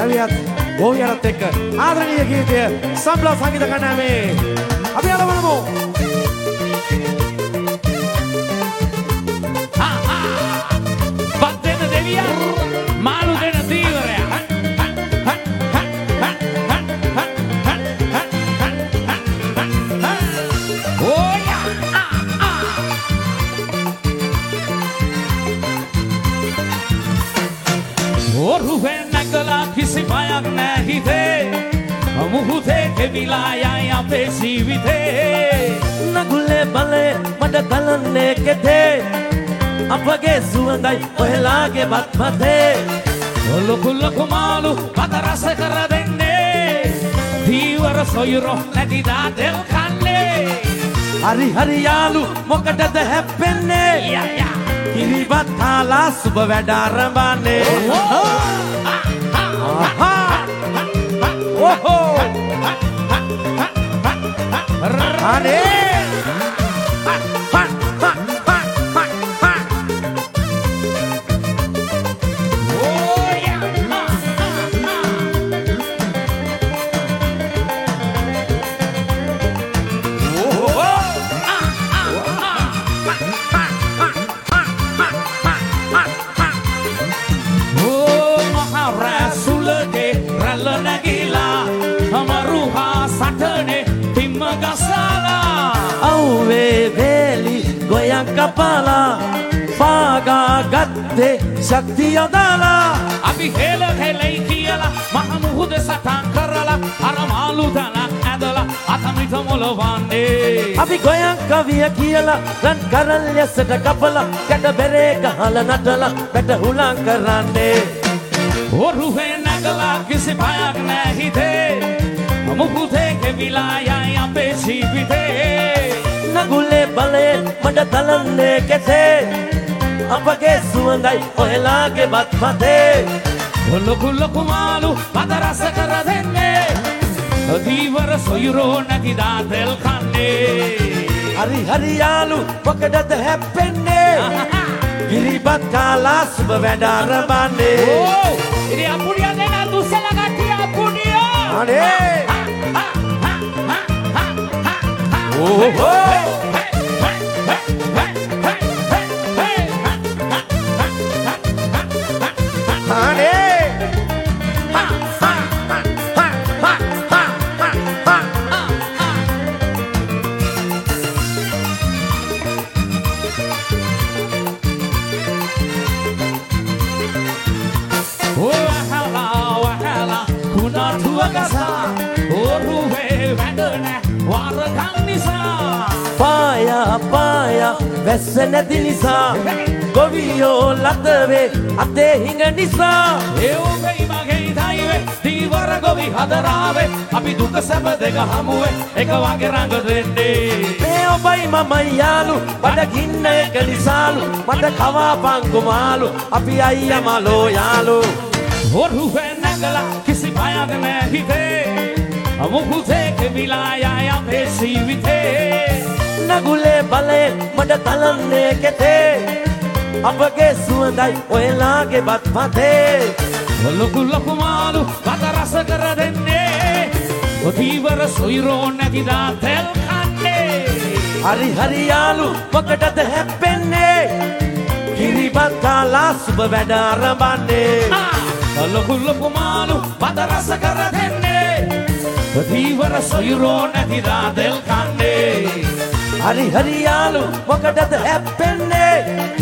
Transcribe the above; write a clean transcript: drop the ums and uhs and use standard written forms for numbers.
කවියත් ගෝවියරත් එක්ක ආදරණීය ගීතය සම්බලා සංගීත කණ්ඩායමේ අපි ආරම්භ බද්දෙන දෙවියා මාළු දෙන දීවරයා ඔරුවෙන් නැගලා කිසි බයක් නැහිතේ මුහුදේ කෙවිලා යයි අපේ ජීවිතේ නගුලේ බලේ මඩ තලන්නේ කෙතේ අපගේ සුවඳයි ඔයලාගේ බත්පතේ ලොකු ලොකු මාළු පත රස කර දෙන්නේ දීවර සොයුරෝ නැති දාතෙල් කන්නේ හරි හරි යාළු මොකටද හැප්පෙන්නේ කිරිබත් කාලා සුබ වැඩ ආරම්භන්නේ ඕහෝ අනේ කපාලා පාගා ගත්තේ ශක්තිය දාලා අපි හෙල හෙලයි කියලා මහ මුහුද සටන් කරලා අර මාළු දනක් ඇදලා අතමිට මොලවන්නේ අපි ගොයන් කවිය කියලා රන් කරල් යසට කපලා කැට බෙරේ ගහලා නටලා බැට හුලං කරන්නේ ඔරුවේ නැගලා කිසි බයක් නැහිතේ මුහුදේ කෙවිලා යයි අපේ ජීවිතේ නගුලේ බලේ මඩ තලන්නේ කෙතේ අපගේ සුවඳයි ඔයලාගේ බත්පතේ ලොකු ලොකු මාළු පත රස කර දෙන්නේ දීවර සොයුරෝ නැති දාතෙල් කන්නේ හරි හරි යාළු මොකටද හැප්පෙන්නේ කිරිබත් කාලා සුබ වැඩ ආරම්භන්නේ ඉරි අපුඩිය දෙන දුස්සල කට්ටිය අපුඩිය අනේ ඕහෝ පායා වැස්ස නැති නිසා ගොවියෝ ලතවේ අතේ හිඟ නිසා ඒ ඔබේ මගේ තයිවේ දීවර ගොවි හදරාවේ අපි දුක සැප දෙක හමුවේ එක වගේ රඟ දෙන්නේ මේ ඔබයි මමයි යාළු බඩගින්න එක නිසාලු මට කවාපං මාළු අපි අයියා මලෝ යාළු ඔරුවෙන් නැගලා කිසි බයක් නැහිතේ මුහුදේ කෙවිලා යයි අපේ ජීවිතේ නගුලේ බලේ මඩ තලන්නේ කෙතේ අපගේ සුවඳයි ඔයලාගේ බත්පතේ ලොකු ලොකු මාළු පත රස කර දෙන්නේ දීවර සොයුරෝ නැති දාතෙල් කන්නේ හරි හරි යාළු මොකටද හැප්පෙන්නේ කිරිබත් කාලා සුබ වැඩ ආරම්භන්නේ ලොකු ලොකු මාළු පත රස කර දෙන්නේ දීවර සොයුරෝ නැති දාතෙල් කන්නේ හරි හරි යාළු මොකටද හැප්පෙන්නේ